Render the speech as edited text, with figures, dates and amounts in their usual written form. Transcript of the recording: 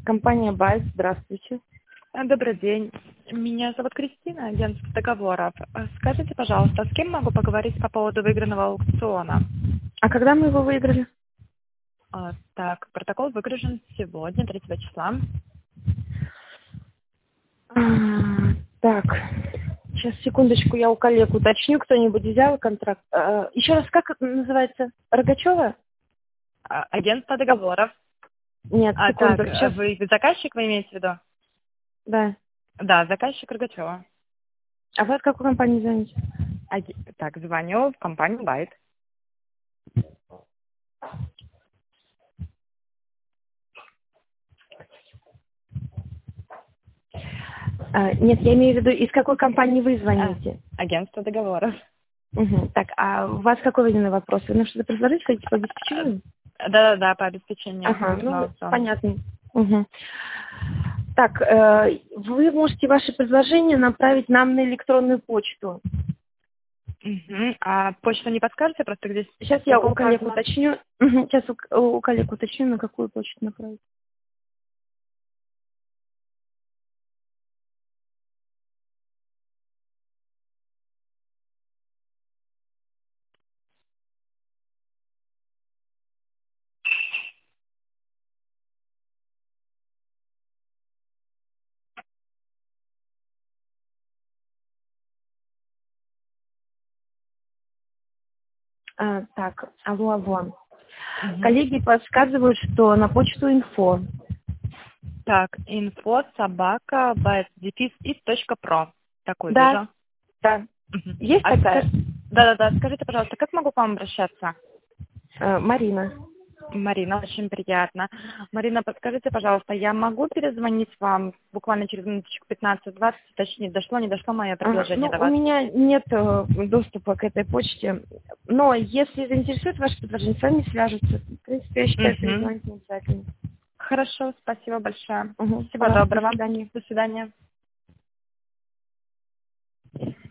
Компания Байт, здравствуйте. Добрый день. Меня зовут Кристина, агентство договоров. Скажите, пожалуйста, с кем могу поговорить по поводу выигранного аукциона? А когда мы его выиграли? Так, протокол выгружен сегодня, 30 числа. Так, сейчас, секундочку, я у коллег уточню, кто-нибудь взял контракт. Еще раз, как это называется? Рогачева? Агентство договоров. Нет, секунду. Так, Сейчас. вы заказчик, вы имеете в виду? Да. Да, заказчик Рогачева. А вы от какой компании звоните? Так, звоню в компанию Байт. Нет, я имею в виду, из какой компании вы звоните? Агентство договоров. Угу. Так, а у вас какой именно вопрос? Вы нам что-то предложить хотите по обеспечению? Да, по обеспечению. Ага, выигранного аукциона. понятно. Угу. Так, вы можете ваши предложения направить нам на электронную почту. Угу. А почту не подскажете, просто где... Сейчас я у коллег уточню. Сейчас у коллег уточню, на какую почту направить. Так, алло. Угу. Коллеги подсказывают, что на почту инфо. Так, info@byte-is.pro. Такой Да, вижу. да. Угу. Есть такая? Да. Скажите, пожалуйста, как могу к вам обращаться? Марина. Марина, очень приятно. Марина, подскажите, пожалуйста, я могу перезвонить вам буквально через минуточку 15-20, уточнить, дошло, не дошло мое предложение до У вас? меня нет доступа к этой почте, но если заинтересует ваше предложение, с вами свяжутся. В принципе, я считаю, перезвонить не обязательно. Хорошо, спасибо большое. Угу. Всего доброго. До свидания. До свидания.